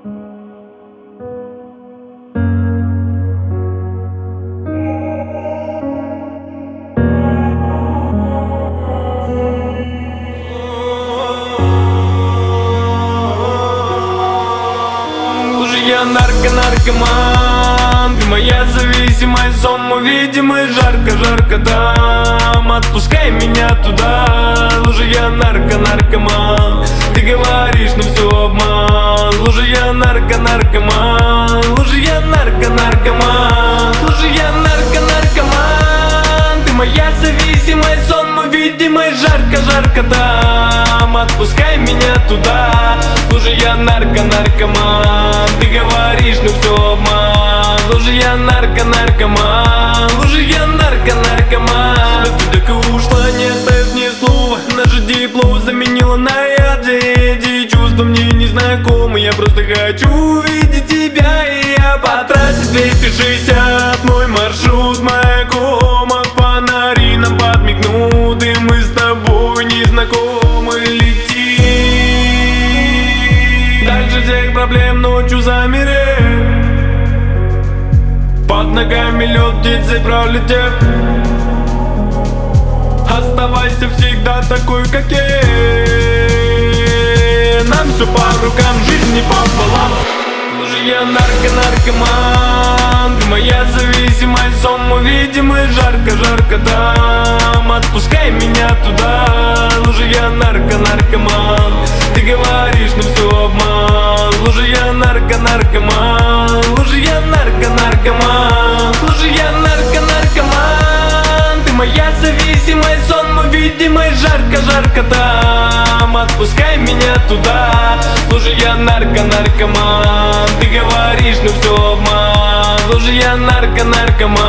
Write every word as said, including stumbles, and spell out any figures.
Я нарко-наркоман, ты моя зависимость, сон мой видимый, жарко-жарко там. Отпускай меня туда, лужи я нарко-наркоман. Ты говоришь, но все обман. Лужи я нарко-наркоман, лужи я нарко-наркоман, лужи я нарко-наркоман. Ты моя зависимость, сон мой видимый, жарко-жарко там. Отпускай меня туда, лужи я нарко-наркоман. Ты говоришь, но все обман. Лужи я нарко-наркоман, лужи я нарко-наркоман. Ты так и ушла, не оставив ни слова. Наше диплом заменила на яд. Эти чувства мне незнакомы. Я просто хочу увидеть тебя, и я потратил двести шестьдесят. Мой маршрут маяком, фонари нам подмигнут, и мы с тобой незнакомы. Лети дальше всех проблем, ночью замереть. Под ногами лед, птицей пролетев. Оставайся всегда такой, как есть. Нам все по рукам, жизнь не пополам. Лужи я нарко-наркоман, ты моя зависимость, сон мой видимый, жарко-жарко там. Отпускай меня туда, лужи я нарко-наркоман. Ты говоришь, но все обман. Лужи я нарко-наркоман, лужи я нарко-наркоман, лужи я нарко-наркоман. Ты моя зависимость, сон мой видимый, жарко-жарко там. Отпускай меня туда, лужи я нарко-наркоман. Ты говоришь, но все обман. Лужи я нарко-наркоман.